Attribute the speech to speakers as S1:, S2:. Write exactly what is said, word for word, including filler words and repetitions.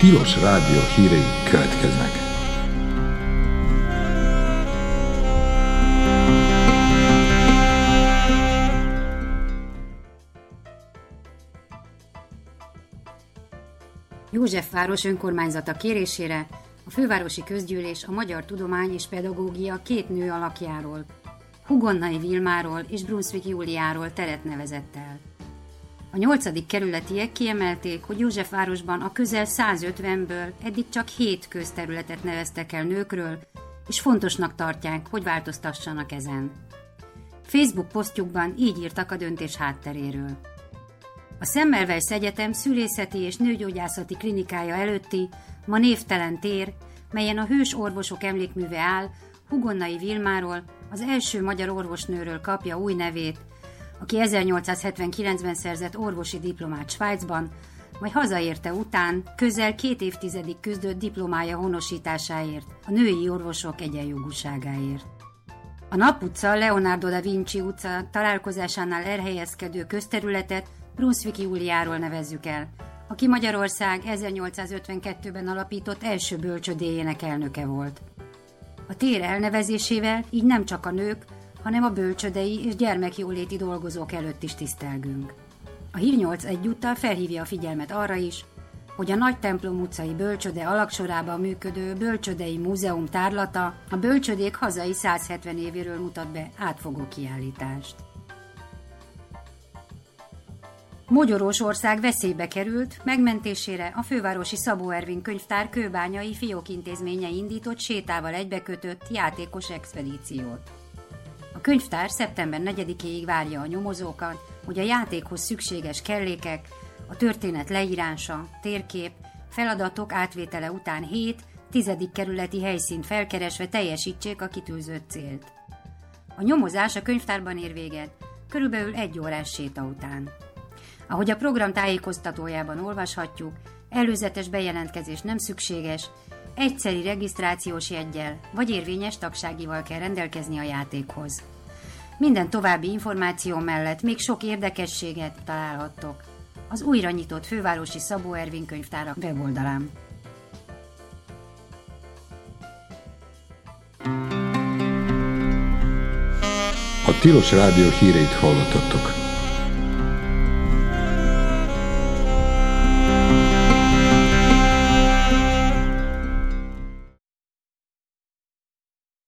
S1: Tilos Rádió hírei következnek.
S2: Józsefváros önkormányzata kérésére a fővárosi közgyűlés a magyar tudomány és pedagógia két nő alakjáról, Hugonnai Vilmáról és Brunswick Júliáról teret nevezett el. A nyolcadik kerületiek kiemelték, hogy Józsefvárosban a közel százötvenből eddig csak hét közterületet neveztek el nőkről, és fontosnak tartják, hogy változtassanak ezen. Facebook posztjukban így írtak a döntés hátteréről. A Semmelweis Egyetem szülészeti és nőgyógyászati klinikája előtti ma névtelen tér, melyen a hős orvosok emlékműve áll, Hugonnai Vilmáról, az első magyar orvosnőről kapja új nevét, aki ezernyolcszázhetvenkilencben szerzett orvosi diplomát Svájcban, majd hazaérte után közel két évtizedig küzdött diplomája honosításáért, a női orvosok egyenjogúságáért. A Nap utca, Leonardo da Vinci utca találkozásánál elhelyezkedő közterületet Brunswick Júliáról nevezzük el, aki Magyarország ezernyolcszázötvenkettőben alapított első bölcsödéjének elnöke volt. A tér elnevezésével így nem csak a nők, hanem a bölcsödei és gyermekjóléti dolgozók előtt is tisztelgünk. A Hírnyolc egyúttal felhívja a figyelmet arra is, hogy a Nagytemplom utcai bölcsöde alagsorában működő Bölcsödei Múzeum tárlata a bölcsödék hazai százhetven évéről mutat be átfogó kiállítást. Magyarország veszélybe került, megmentésére a fővárosi Szabó Ervin könyvtár kőbányai fiókintézménye indított sétával egybekötött játékos expedíciót. A könyvtár szeptember negyedikéig várja a nyomozókat, hogy a játékhoz szükséges kellékek, a történet leírása, térkép, feladatok átvétele után hét, tizedik kerületi helyszínt felkeresve teljesítsék a kitűzött célt. A nyomozás a könyvtárban ér véget, körülbelül egy órás séta után. Ahogy a program tájékoztatójában olvashatjuk, előzetes bejelentkezés nem szükséges, egyszeri regisztrációs jeggyel vagy érvényes tagságival kell rendelkezni a játékhoz. Minden további információ mellett még sok érdekességet találhattok az újra nyitott fővárosi Szabó Ervin könyvtárak weboldalán.
S1: A Tilos Rádió híreit hallottatok.